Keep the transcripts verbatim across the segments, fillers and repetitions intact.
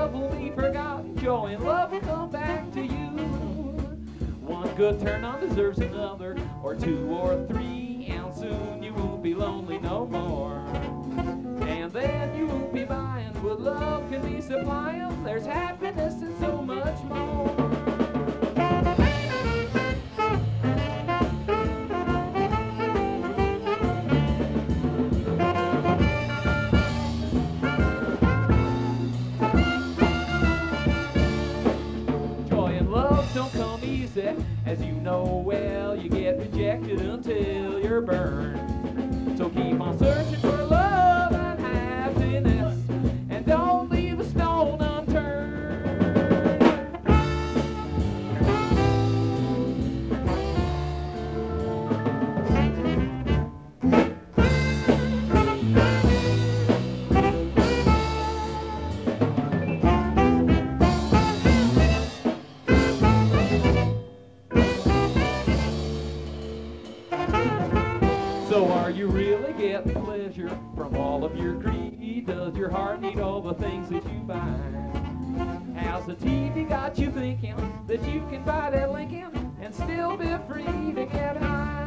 love will be forgotten. Joy and love will come back to you. One good turn on deserves another, or two or three, and soon you won't be lonely no more. And then you won't be buying what love can be supplying. There's happiness and so much more. Don't come easy, as you know well. You get rejected until you're burned. So keep on searching for love and happiness, and don't leave a stone unturned. So are you really getting pleasure from all of your greed? Does your heart need all the things that you buy? Has the T V got you thinking that you can buy that Lincoln and still be free to get high?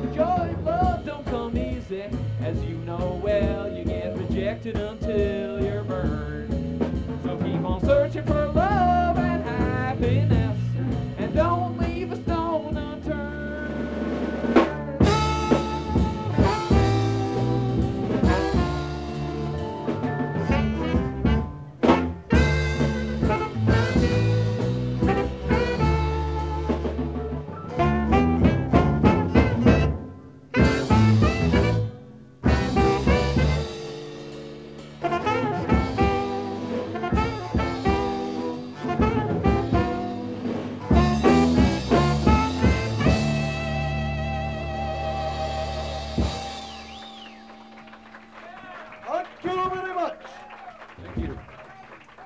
As you know well, you get rejected until you're